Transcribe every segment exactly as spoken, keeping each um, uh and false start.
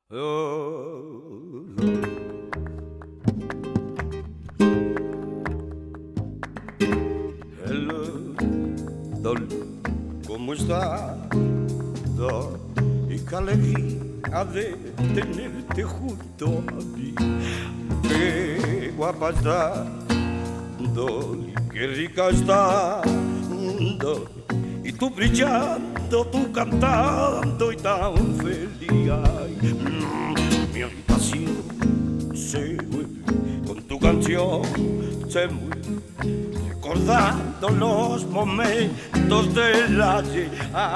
Oh, hello, Dolly, ¿cómo está? Y qué alegría de tenerte junto a mí. Qué guapa está, Dolly, qué rica está, Dolly. Y tú brillando, tú cantando y tan feliz. Ay, mm, mi habitación se mueve con tu canción, se mueve recordando los momentos del ayer.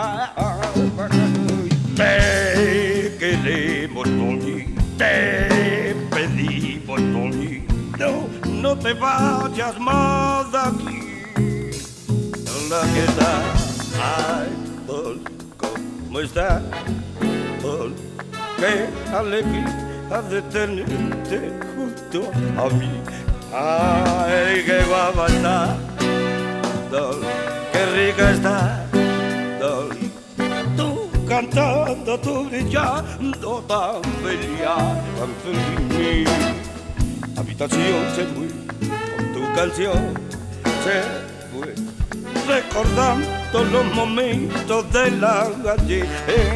Te queremos, Dolly, te pedimos, Dolly, no, no te vayas más de aquí. Hola, ¿qué tal? Ay, Dolly, ¿cómo estás? Dolly, qué alegría de tenerte junto a mí. Ay, qué guapa está, Dolly, qué rica está, Dolly. Tú cantando, tú brillando, tan feliz, tan feliz. Mi habitación se mueve con tu canción, se mueve recordando los momentos de la ayer.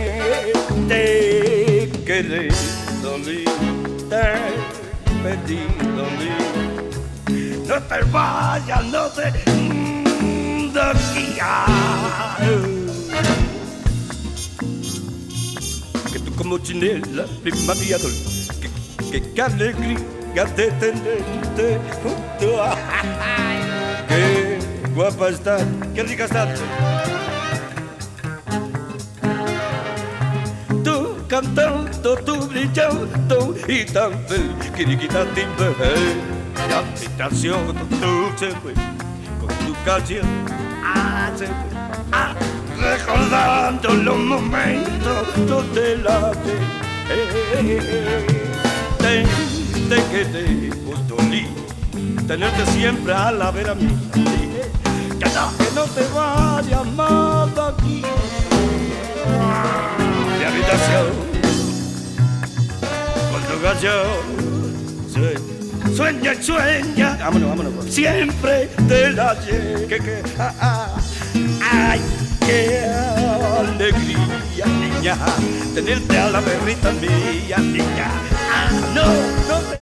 Te quedé, Dolly, te pedí, Dolly, no te vayas, no te de aquí. Que tú como chinela, prima mía, Dolly, que, que, que alegría de tenerte junto a... Qué guapa estás, qué rica estás. Tú cantando, tú brillando y tan feliz. Quiriquita timbre, la habitación tú se fue con tu canción. Ah, se fue, ah, recordando los momentos de la vez. Te, te queremos, Dolly, tenerte siempre a la vera mía. Que no, que no te vayas más de aquí. Mi habitación con tu canción sueña, sueña y sueña. Vámonos, vámonos. Siempre del ayer. Que, que, ah, ah. Ay, qué alegría, niña, tenerte a la perrita mía, niña. Ah, no, no te